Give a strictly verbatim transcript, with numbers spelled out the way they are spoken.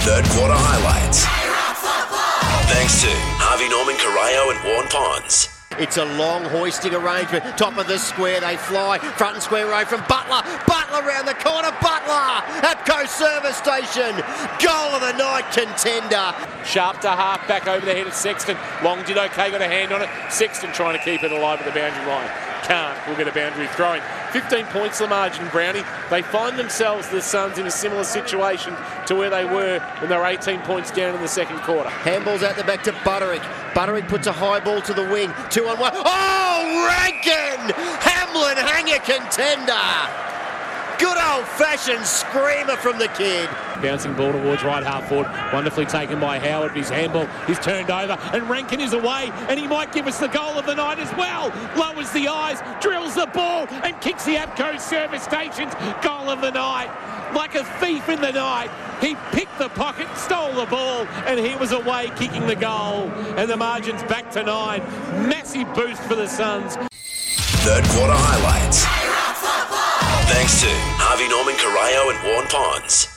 Third quarter highlights. Thanks to Harvey Norman Corayo and Warren Ponds. It's a long hoisting arrangement. Top of the square, they fly. Front and square row from Butler. Butler round the corner. Butler at Coast Service Station. Goal of the night contender. Sharp to half, back over the head of Sexton. Long did okay, got a hand on it. Sexton trying to keep it alive at the boundary line. Can't. We'll get a boundary throwing. fifteen points the margin, Brownie. They find themselves, the Suns, in a similar situation to where they were when they were eighteen points down in the second quarter. Handball's out the back to Butterick. Butterick puts a high ball to the wing. Two on one. Oh, Rankin! Hamlin hanger contender. Good old-fashioned screamer from the kid. Bouncing ball towards right half forward. Wonderfully taken by Howard. His handball is turned over and Rankin is away and he might give us the goal of the night as well. Lowers the eyes, drills the ball and kicks the APCO Service Station's goal of the night. Like a thief in the night, he picked the pocket, stole the ball and he was away kicking the goal. And the margin's back to nine. Massive boost for the Suns. Third quarter highlights. Thanks to Harvey Norman Corayo and Warren Ponds.